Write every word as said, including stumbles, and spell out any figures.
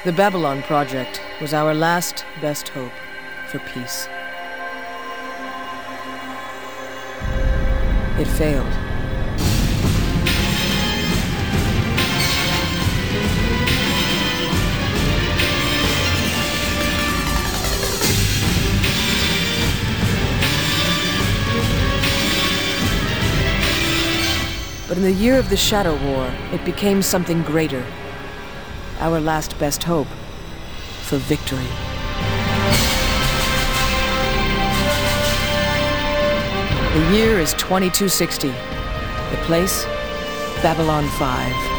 The Babylon Project was our last best hope for peace. It failed. But in the year of the Shadow War, it became something greater. Our last best hope for victory. The year is twenty-two sixty. The place, Babylon five.